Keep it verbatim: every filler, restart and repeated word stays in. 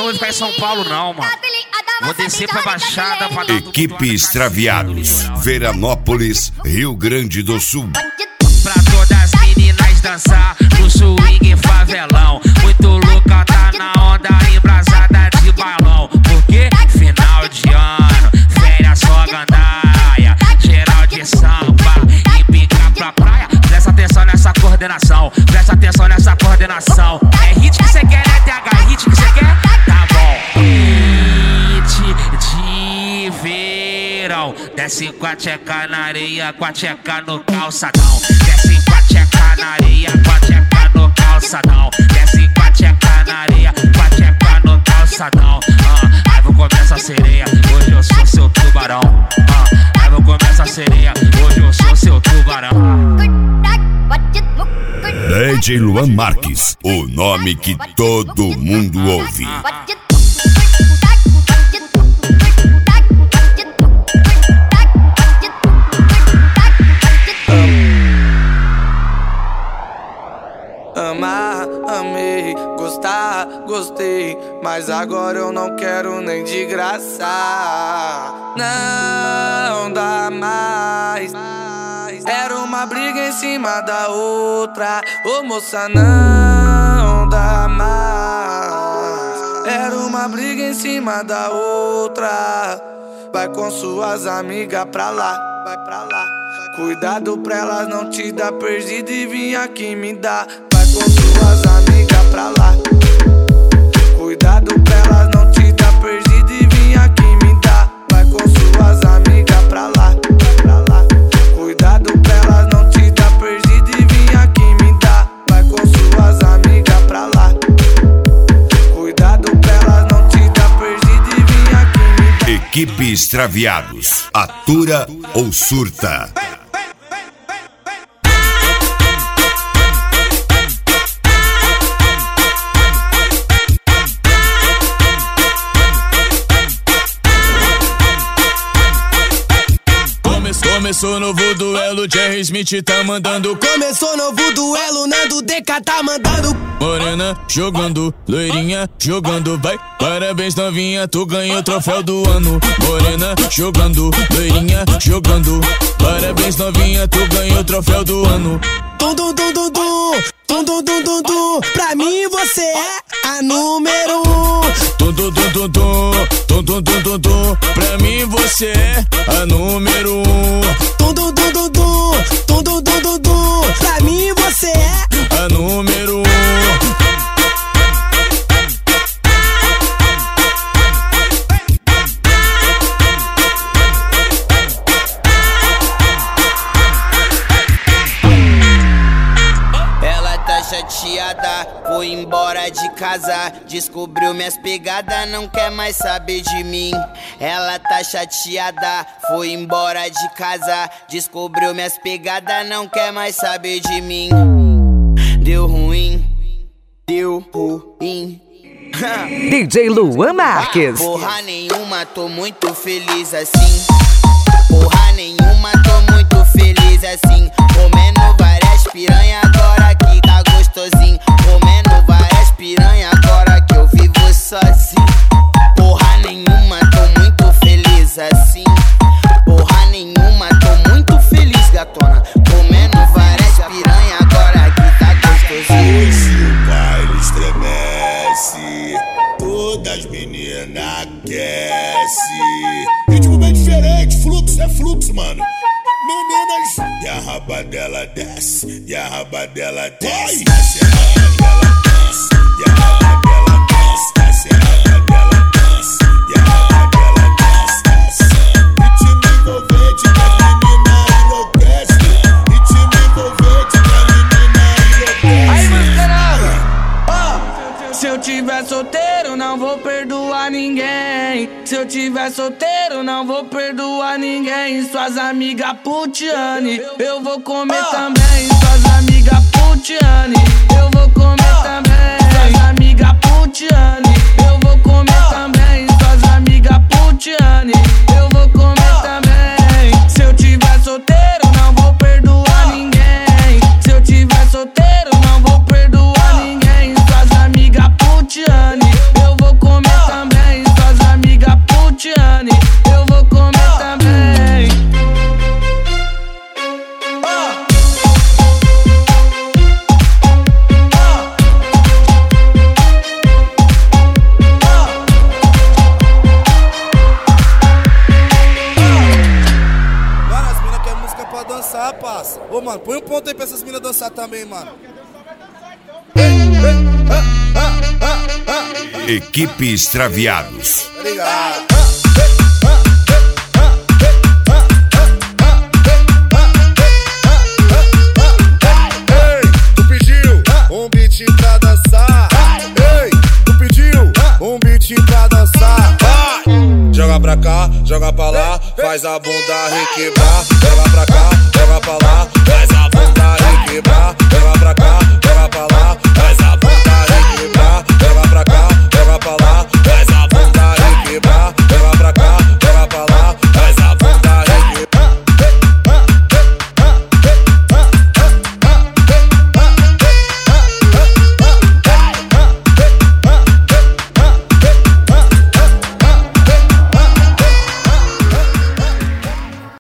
vou ficar em São Paulo não, mano. Vou descer pra Baixada pra dar Equipe Extraviados, Veranópolis, Rio Grande do Sul. Pra todas as meninas dançar no swing favelão. Muito louca, tá na onda, embrasada de balão. Porque final de ano, férias só gandaia, geral de samba e pica pra praia. Presta atenção nessa coordenação, presta atenção nessa coordenação. É hit que cê quer, né, T H? Hit que cê quer? Tá bom. Hit de verão. Desce com a tcheca na areia, com a tcheca no calçadão. Desce com a tcheca na areia, com a tcheca no calçadão. Desce com a tcheca na areia, com a tcheca no calçadão. Ah, aí vou começar a sereia, hoje eu sou seu tubarão. Ah, aí vou começar a sereia, hoje eu sou seu tubarão. D J Luan Marques, o nome que todo mundo ouve. Amar, amei, gostar, gostei, mas agora eu não quero nem de graça. Não dá mais. Era uma briga em cima da outra. Ô moça, não dá mais. Era uma briga em cima da outra. Vai com suas amigas pra lá, vai pra lá. Cuidado pra elas não te dar perdido e vir aqui me dar. Vai com suas amigas pra lá. Cuidado pra elas não te dar perdido e vir aqui me dar. Vai com suas amigas pra lá, pra lá. Cuidado pra elas não te dar perdido e vir aqui me dar. Vai com suas amigas pra lá. Cuidado pra elas não te dar perdido e vir aqui me dar. Equipe Extraviados, atura ou surta? Começou novo duelo, Jerry Smith tá mandando. Começou novo duelo, Nando D K tá mandando. Morena jogando, loirinha jogando, vai. Parabéns novinha, tu ganhou o troféu do ano. Morena jogando, loirinha jogando. Parabéns novinha, tu ganhou o troféu do ano. Tum tum tum tum tum, tum tum tum tum tum. Pra mim você é a número um. Tum tum tum tum tum, tum tum tum tum tum. Pra mim você é a número um. Tum tum tum tum tum, tum tum tum tum tum. Pra mim você é a número um. Chateada, foi embora de casa, descobriu minhas pegadas, não quer mais saber de mim. Ela tá chateada, foi embora de casa, descobriu minhas pegadas, não quer mais saber de mim. Deu ruim, deu ruim. D J Luan Marques. Porra nenhuma, tô muito feliz assim. Porra nenhuma, tô muito feliz assim. Comendo várias piranha agora que tá gostosinho. Comendo várias piranha agora que eu vivo sozinho. Porra nenhuma, tô muito feliz assim. Porra nenhuma, tô muito feliz, gatona. Comendo várias piranha agora que tá gostosinho. Hoje o baile estremece, todas as meninas aquecem. Ritmo bem diferente, fluxo é fluxo, mano. Meninas, e a raba dela desce, e a raba dela desce, desce a raba dela desce, e a raba dela desce, desce a raba dela desce, e a raba dela desce, desce. Ritmo envolvente que a menina enlouquece, ritmo envolvente que a menina enlouquece. Aí, mascarada, oh, se eu tiver solteiro não vou perdoar ninguém. Se eu tiver solteiro não vou perdoar ninguém. Suas amigas putiane, eu vou comer oh. também. Suas amigas putiane, eu vou comer oh. também. Suas amigas putiane, eu vou comer oh. também. Suas amigas putiane, eu vou comer oh. também. Se eu tiver solteiro não vou perdoar ninguém. Se eu tiver solteiro não vou perdoar ninguém. Suas amigas putiane, eu vou comer mano. Põe um ponto aí pra essas minas dançar também, mano. Equipe Extraviados. Obrigado. Um beat pra dançar. Ei, tu pediu um beat pra dançar. Vai! Joga pra cá, joga pra lá, faz a bunda requebrar. Joga pra cá, joga pra lá, faz a bunda requebrar. Joga pra cá, joga pra lá,